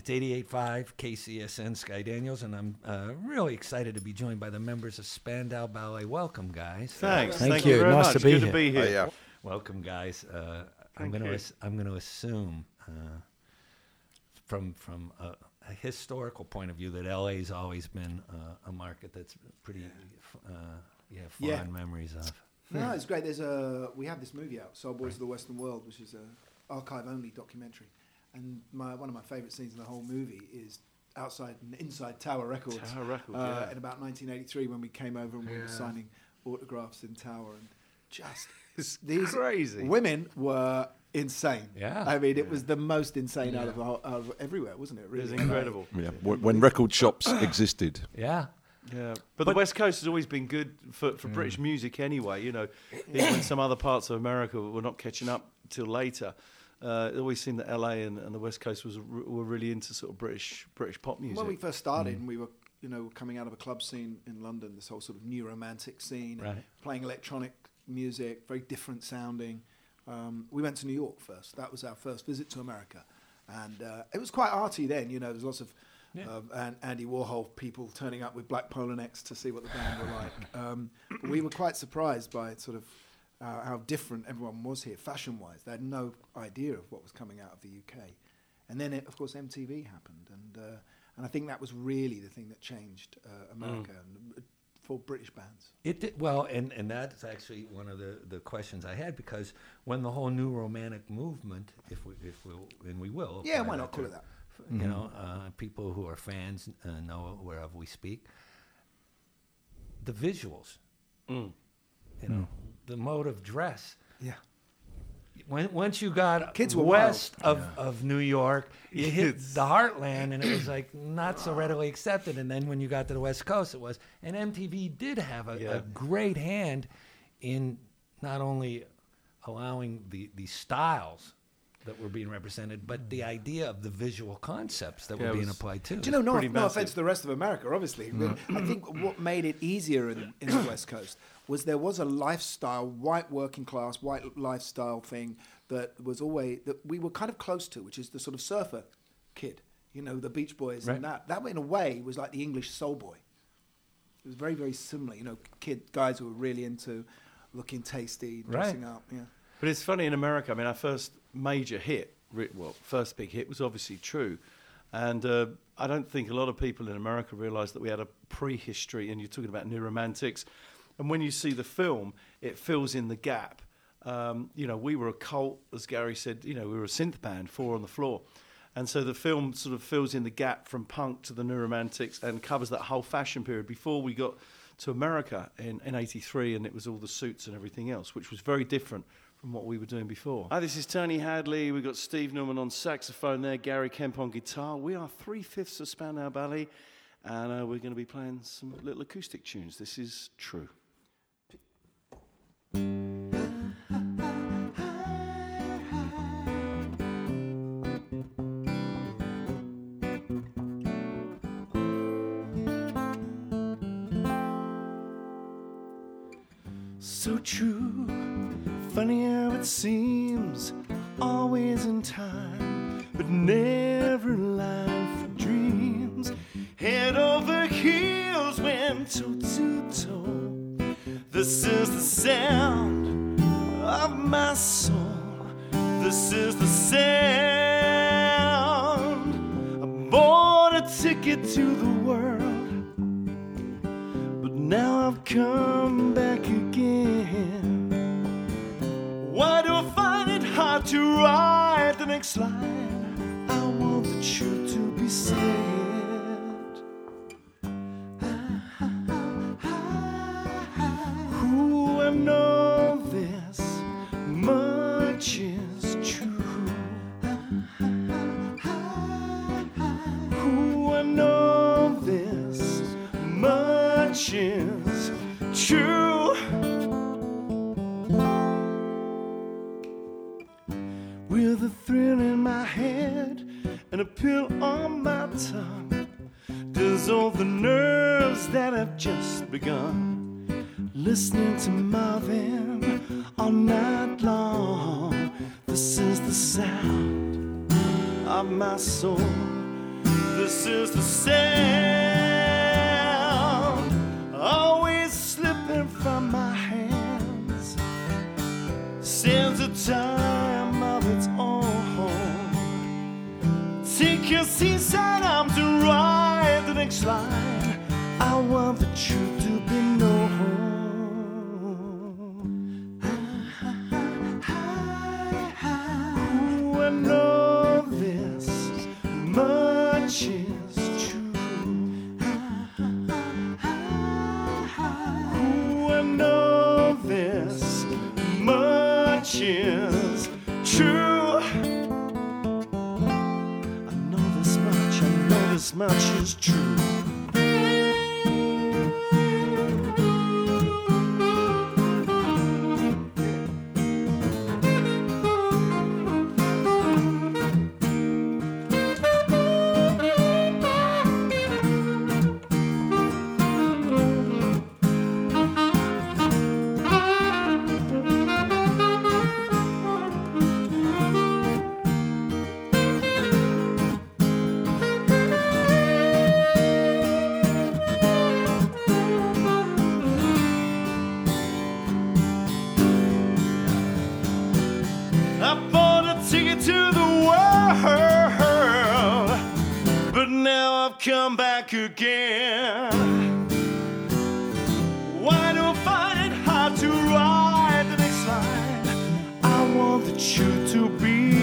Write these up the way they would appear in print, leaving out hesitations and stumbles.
It's 88.5 KCSN Sky Daniels, and I'm really excited to be joined by the members of Spandau Ballet. Welcome, guys. Thanks. Thank you you. very Nice much. to be Good here. to be here. Oh, yeah. Welcome, guys. I'm Thank going to assume, from a historical point of view, that LA's always been a market that's pretty fond memories of. No, it's great. We have this movie out, Soul Boys of the Western World, which is a archive-only documentary. And one of my favourite scenes in the whole movie is inside Tower Records. Tower Records, in about 1983 when we came over and we were signing autographs in Tower. And just these crazy. women were insane. Yeah. I mean, it was the most insane out of everywhere, wasn't it? It Really? was incredible. Yeah, when record shops existed. Yeah. Yeah, but the West Coast has always been good for British music anyway. You know, even when some other parts of America were not catching up till later. It always seemed that LA and the West Coast were really into sort of British pop music. When we first started, and we were, coming out of a club scene in London, this whole sort of new romantic scene, Right. playing electronic music, very different sounding. We went to New York first. That was our first visit to America, and it was quite arty then. There was lots of Andy Warhol people turning up with black polo necks to see what the band were like. But we were quite surprised by sort of how different everyone was here, fashion-wise. They had no idea of what was coming out of the UK. And then, of course, MTV happened, and I think that was really the thing that changed America for British bands. It did, well, and that's actually one of the questions I had, because when the whole new romantic movement, if we will, Yeah, why not call it that? People who are fans know whereof we speak. The visuals, the mode of dress. Yeah. Once you got Kids were west of New York, you hit the heartland, and it was like not so readily accepted. And then when you got to the West Coast, it was. And MTV did have a great hand in not only allowing the styles that were being represented, but the idea of the visual concepts that were being applied too. Do you know, no pretty offense massive. to the rest of America, obviously. I think what made it easier in the West Coast was there was a lifestyle, white working class, white lifestyle thing that was always, that we were kind of close to, which is the sort of surfer kid, the Beach Boys, Right. and that in a way was like the English soul boy. It was very, very similar, guys who were really into looking tasty, dressing up, yeah. But it's funny in America. I mean, our first major hit, first big hit, was obviously True, and I don't think a lot of people in America realise that we had a prehistory. And you're talking about New Romantics, and when you see the film, it fills in the gap. We were a cult, as Gary said. We were a synth band, 4 on the floor, and so the film sort of fills in the gap from punk to the New Romantics and covers that whole fashion period before we got to America in '83, and it was all the suits and everything else, which was very different from what we were doing before. Hi, this is Tony Hadley. We've got Steve Newman on saxophone there, Gary Kemp on guitar. We are 3/5 of Spandau Ballet, and we're going to be playing some little acoustic tunes. This is True. So true, funny how it seems, always in time, but never in line for dreams. Head over heels, went toe to toe. This is the sound of my soul. This is the sound. I bought a ticket to the world, but now I've come back again. Why do I find it hard to write the next line? I want the truth to be said. Ooh, I know this much is true. Ooh, I know this much is true. With a thrill in my head and a pill on my tongue, dissolve the nerves that have just begun. Listening to Marvin all night long. This is the sound of my soul. misses the sound, always slipping from my hands, since a time of its own. Take your seaside arm to write the next line. I want the truth to be known. I know this much is true. I know this much is true. I know this much is true. I bought a ticket to the world, but now I've come back again. Why do I find it hard to write the next line? I want the truth to be.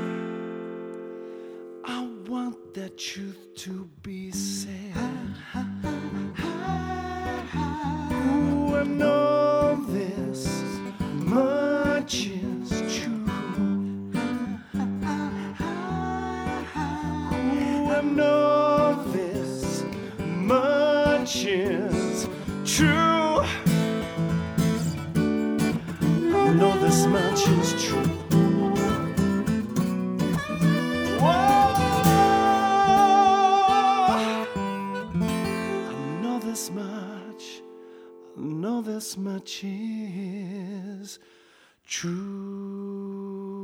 I want that truth to be said. Ooh, I know this much is true. I know this much is true. I know this much is true. Whoa. I know this much. I know this much is true.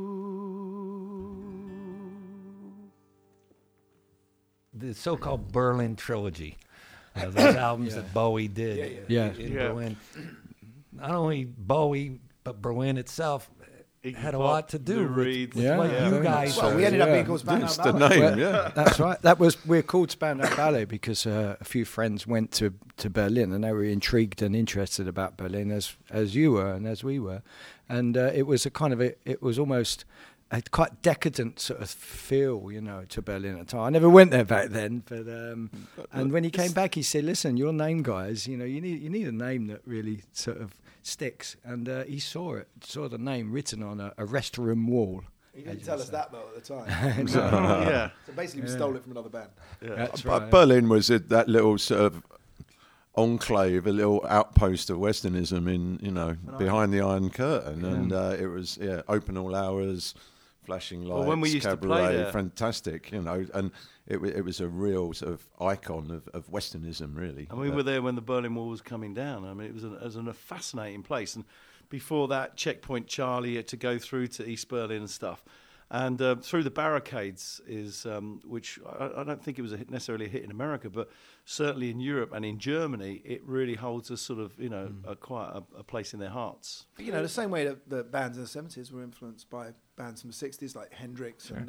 The so-called Berlin trilogy, those albums that Bowie did in Berlin. Not only Bowie, but Berlin itself had a lot to do with what you guys. Well, we ended up being called Spandau It's the Ballet. name, yeah. That's right. We're called Spandau Ballet because a few friends went to Berlin and they were intrigued and interested about Berlin as you were and as we were, and it was it was almost a quite decadent sort of feel, to Berlin at the time. I never went there back then, but and when he came back, he said, "Listen, your name, guys. You need a name that really sort of sticks." And he saw the name written on a restroom wall. He didn't tell us that though at the time. Yeah. So basically, we stole it from another band. That's But right. Berlin was that little sort of enclave, a little outpost of Westernism behind the Iron Curtain, and it was open all hours, flashing lights, Well, when we used to cabaret, play there. fantastic, and it was a real sort of icon of Westernism, really. And we were there when the Berlin Wall was coming down. I mean, it was a fascinating place. And before that, Checkpoint Charlie had to go through to East Berlin and stuff. And through the barricades is, which I don't think it was necessarily a hit in America, but certainly in Europe and in Germany, it really holds a sort of, quite a place in their hearts. But, the same way that the bands in the 70s were influenced by bands from the 60s like Hendrix and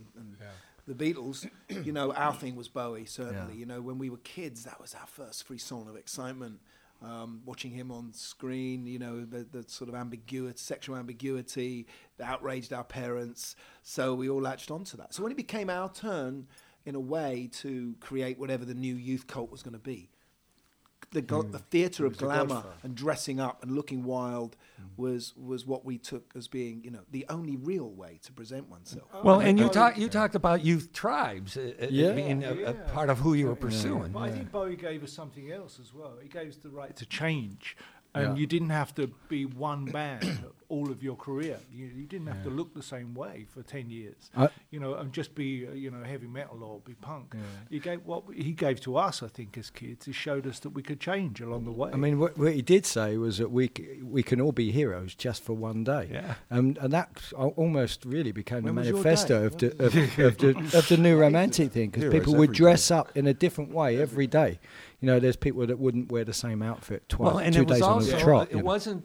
the Beatles. Our thing was Bowie, certainly. Yeah. When we were kids, that was our first frisson of excitement. Watching him on screen, the sort of sexual ambiguity that outraged our parents. So we all latched onto that. So when it became our turn, in a way, to create whatever the new youth cult was going to be, the theatre of glamour and dressing up and looking wild was what we took as being, the only real way to present oneself. Well, and you talked about youth tribes being a part of who you were pursuing. But I think Bowie gave us something else as well. He gave us the right to change. And you didn't have to be one band all of your career. You didn't have to look the same way for 10 years, and just be, heavy metal or be punk. Yeah. You gave what he gave to us, I think, as kids. He showed us that we could change along the way. I mean, what he did say was that we can all be heroes just for one day. Yeah. And that almost really became the manifesto of the New Romantic thing, because people would dress up in a different way every day. There's people that wouldn't wear the same outfit 2 days on the trot. It wasn't,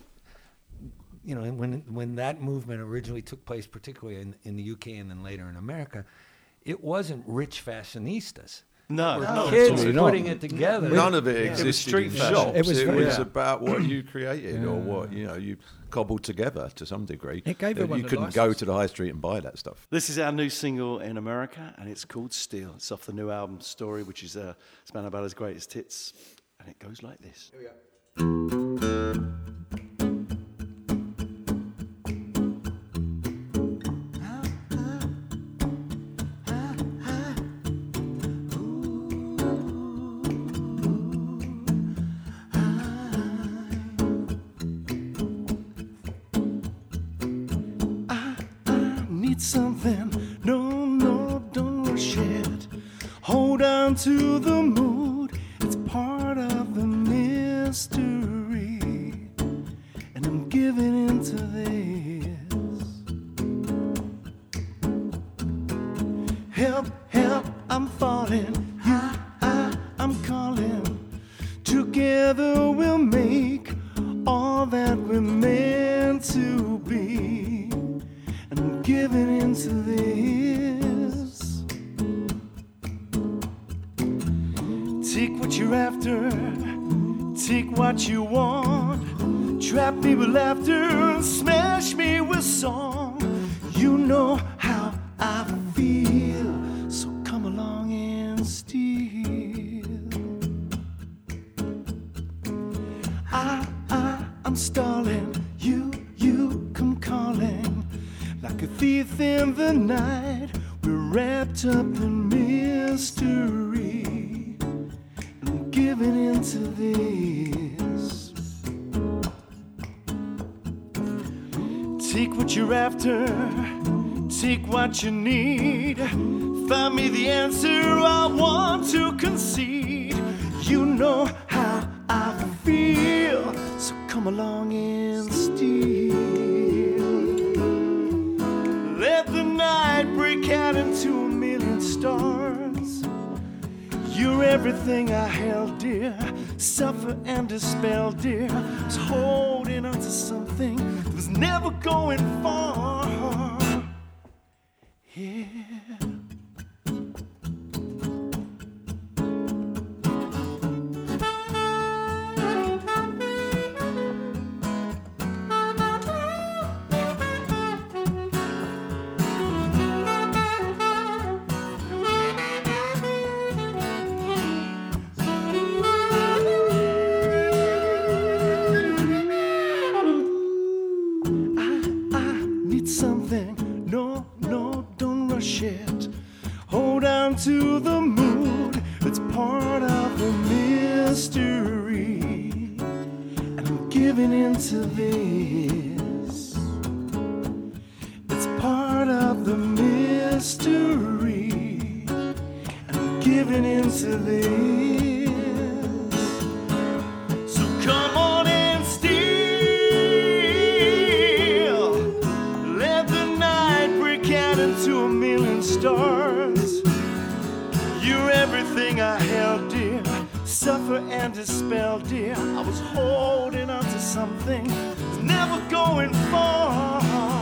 when that movement originally took place, particularly in the UK and then later in America, it wasn't rich fashionistas. No, kids putting it together. None of it existed street in fashion. shops. It was about what you created or what you cobbled together to some degree. It gave you couldn't go to the high street and buy that stuff. This is our new single in America, and it's called Steel. It's off the new album Story, which is Spandau Ballet's greatest hits, and it goes like this. Here we go. Something, no, don't rush it. Hold on to the mood, it's part of the mystery. And I'm giving into this. Help, I'm falling. I'm calling. Together we'll make all that we're meant to be. Giving into this. Take what you're after, take what you want. Trap me with laughter, smash me with song. You know how I feel, so come along and steal. I'm stalling, you come calling. Like a thief in the night, we're wrapped up in mystery. And I'm giving into this. Take what you're after, take what you need. Find me the answer I want to concede. You know how I feel, so come along and steal. Let the night break out into a million stars. You're everything I held dear, suffer and dispel dear. I was holding on to something that was never going far. Yeah. To the mood, it's part of the mystery, and I'm giving into this. It's part of the mystery, and I'm giving into this. So come on and steal. Let the night break out into a million stars. You're everything I held dear, suffer and dispel dear. I was holding on to something that's never going far.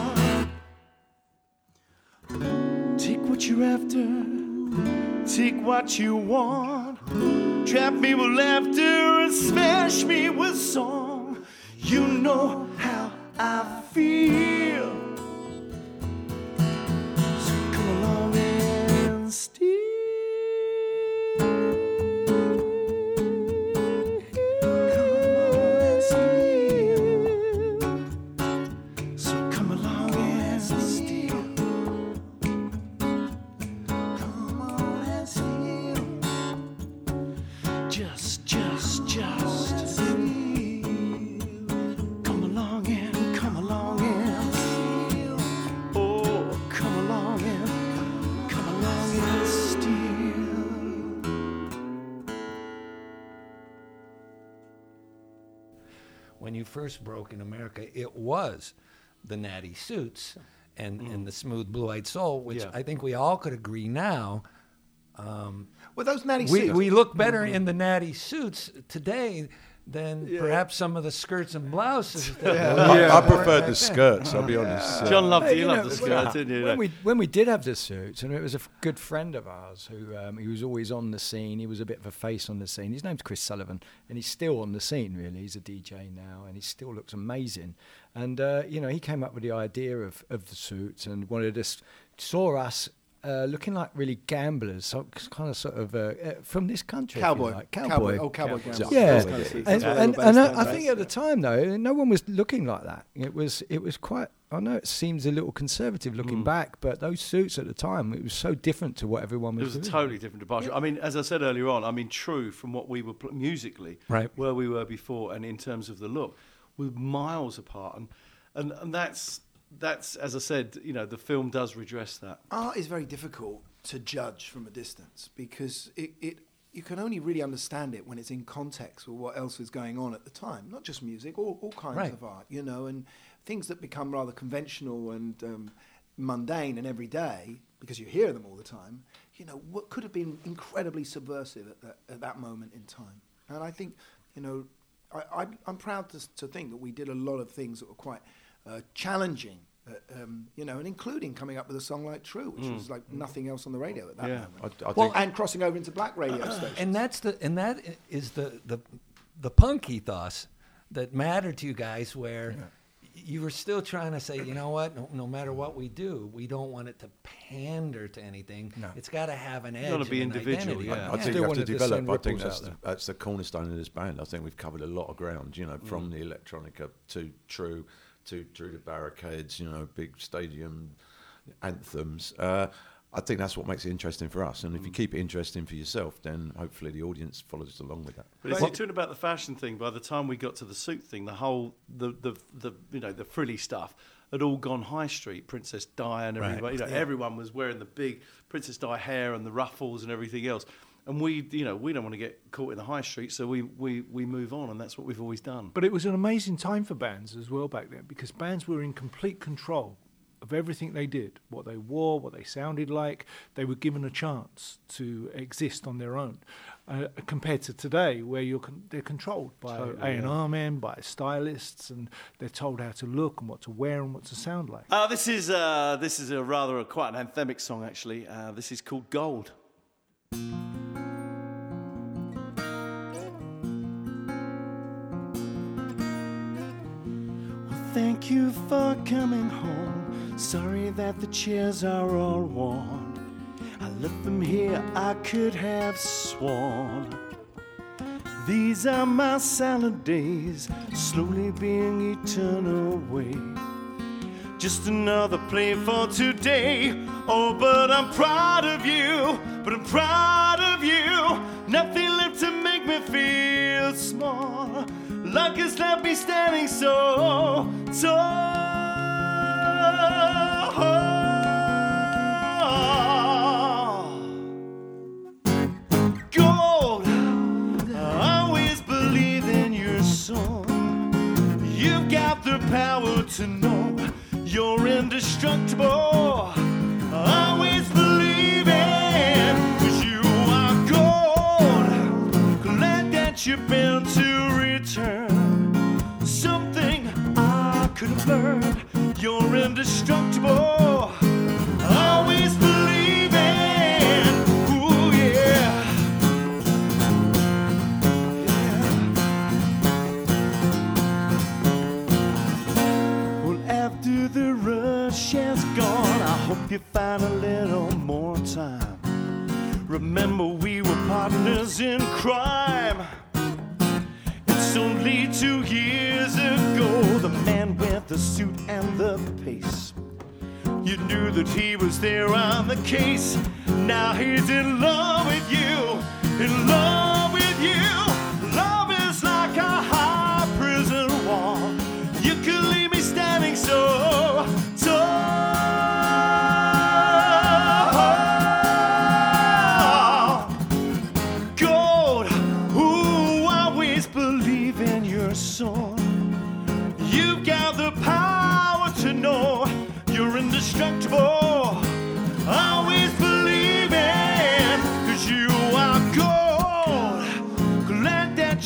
Take what you're after, take what you want. Trap me with laughter and smash me with song. You know how I feel, so come along and steal. Come along when you first broke in America, it was the natty suits and the smooth blue-eyed soul, which I think we all could agree now. Well, those natty suits. We look better in the natty suits today than perhaps some of the skirts and blouses. I preferred the skirts, I'll be honest. John loved the skirts, didn't you? When we did have the suits, and it was a good friend of ours who he was always on the scene. He was a bit of a face on the scene. His name's Chris Sullivan, and he's still on the scene, really. He's a DJ now, and he still looks amazing. And, he came up with the idea of the suits and saw us looking like really gamblers, so kind of sort of from this country. Cowboy gamblers. Yeah, and I think at the time though, no one was looking like that. It was quite. I know it seems a little conservative looking back, but those suits at the time, it was so different to what everyone was doing. It was a totally different departure. I mean, as I said earlier on, true from what we were musically, where we were before, and in terms of the look, we're miles apart, and that's as I said, the film does redress that. Art is very difficult to judge from a distance because you can only really understand it when it's in context with what else is going on at the time. Not just music, all kinds of art, and things that become rather conventional and mundane and everyday because you hear them all the time. What could have been incredibly subversive at that moment in time. And I think, I'm proud to think that we did a lot of things that were quite challenging, and including coming up with a song like True, which was like nothing else on the radio at that moment. And crossing over into black radio stations. And that is the punk ethos that mattered to you guys, where you were still trying to say, you know what, no matter what we do, we don't want it to pander to anything. No. It's got to have an edge. It's got to be individual. I think you have to develop. I think that's the cornerstone of this band. I think we've covered a lot of ground. From the electronica to True. To Through the Barricades, big stadium anthems. I think that's what makes it interesting for us. And if you keep it interesting for yourself, then hopefully the audience follows along with that. But if you're talking about the fashion thing, by the time we got to the suit thing, the whole the frilly stuff had all gone high street. Princess Di and everybody, everyone was wearing the big Princess Di hair and the ruffles and everything else. And we don't want to get caught in the high street, so we move on, and that's what we've always done. But it was an amazing time for bands as well back then, because bands were in complete control of everything they did, what they wore, what they sounded like. They were given a chance to exist on their own, compared to today, where they're controlled by A&R men, by stylists, and they're told how to look and what to wear and what to sound like. This is quite an anthemic song, actually. This is called Gold. Thank you for coming home. Sorry that the chairs are all worn. I left them here, I could have sworn. These are my salad days, slowly being eaten away. Just another play for today. Oh, but I'm proud of you, Nothing left to make me feel small. Luck has left me standing so tall. Gold, I always believe in your song. You've got the power to know you're indestructible. I always believe in, 'cause you are gold. Glad that you've been to return. Something I could have learned. You're indestructible. I always believe in. Ooh, yeah. Well, after the rush has gone, I hope you find a little more time. Remember, we were partners in crime. It's only 2 years ago, the man with the suit and the pace. You knew that he was there on the case. Now he's in love with you, in love with you. Love is like a high prison wall. You could leave me standing so tall. Gold, ooh, I always believe in your song.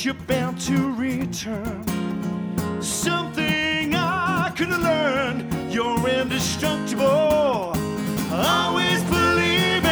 you're bound to return. Something I could have learned. You're indestructible. Always believing.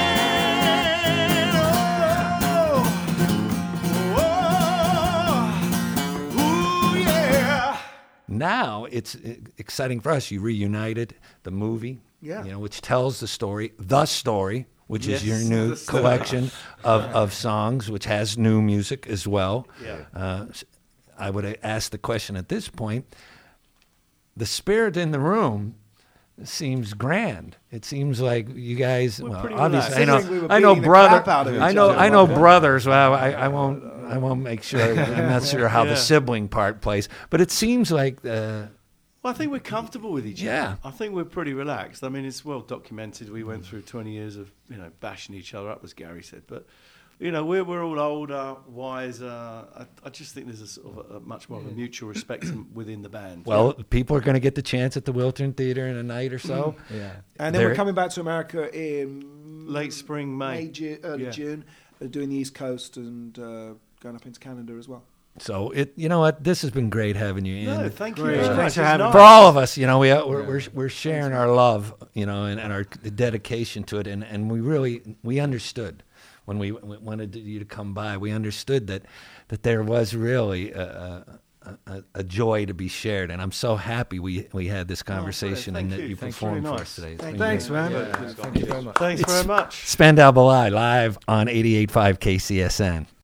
Ooh, yeah. Now it's exciting for us. You reunited the movie, which tells the story, which is your new collection of songs, which has new music as well. Yeah. I would ask the question at this point, the spirit in the room seems grand. It seems like you guys, obviously, I know brothers. Well, I won't make sure. I'm not sure how the sibling part plays, but it seems like. Well, I think we're comfortable with each other. Yeah. I think we're pretty relaxed. I mean, it's well documented. We went through 20 years of bashing each other up, as Gary said, but. We're all older, wiser. I just think there's a sort of a much more of a mutual respect within the band. Well, people are going to get the chance at the Wiltern Theatre in a night or so. And then we're coming back to America in late spring, May, early June, doing the East Coast and going up into Canada as well. So you know what? This has been great having you in. No, thank you. Thanks for having us. For all of us, we're sharing our love, and our dedication to it, and we understood. When we wanted you to come by, we understood that there was really a joy to be shared, and I'm so happy we had this conversation and that you performed for us today. Thanks, man. Thank you very much. Thanks very much. Spandau Ballet live on 88.5 KCSN.